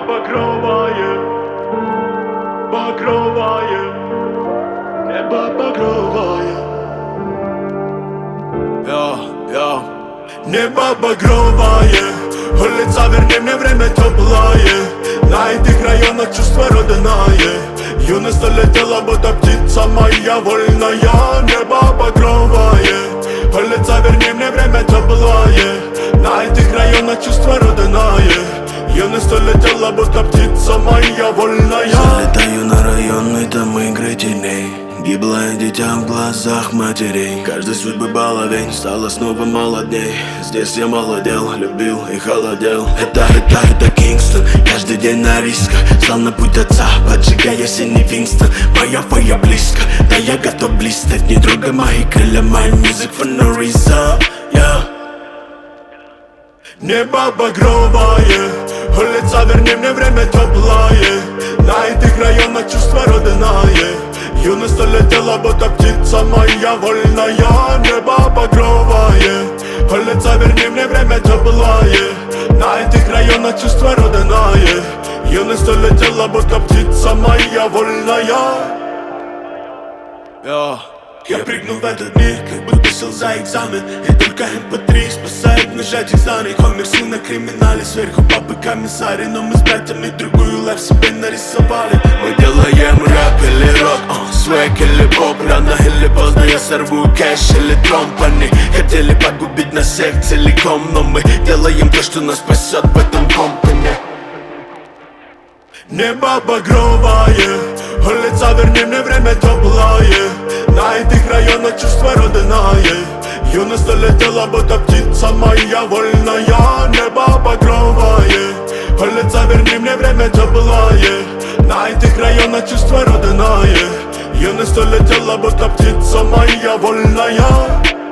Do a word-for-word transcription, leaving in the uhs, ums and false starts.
багровое, багровое, небо багровое. Я, я. Небо багровое, улица, верни мне время теплое. На этих районах чувство родное. Юность улетела, будто птица моя вольная. Небо багровое, улица, верни мне время теплое. На этих районах чувство родное. Юность улетела, будто птица моя вольная. Залетаю на районный, там игры теней. Гиблое дитя в глазах матерей. Каждой судьбы баловень, стало снова мало дней. Здесь я молодел, любил и холодел. Это, это, это Кингстон, каждый день на рисках. Стал на путь отца, поджигая синий Винстон. Моя фоя близко, да я готов блистать. Не трогай мои крылья, my music for no reason, yeah. Небо багровое, улица, верни мне время теплое. На этих районах чувство родное. Юность улетела, будто птица моя вольная. Небо багровое, улица, верни мне время теплое. На этих районах чувство родное. Юность улетела, будто птица моя вольная. Я, я прыгнул в этот мир, как будто сел за экзамен. И только эм пэ три спасает нажатие знаний. Коммерсил на криминале, сверху папы комиссари. Но мы с братьями другую лайф себе нарисовали. Мы делаем рэп или рок, uh, свек или поп. Рано или поздно я сорву кэш или тромб. Они хотели погубить нас всех целиком, но мы делаем то, что нас спасет в этом компане. Небо багровое, улица, верни мне время теплое. На этих районах чувство родное. Юность улетела, будто птица моя вольная. Небо багровое, улица, верни мне время теплое. На этих районах чувство родное. Юность улетела, будто птица моя вольная.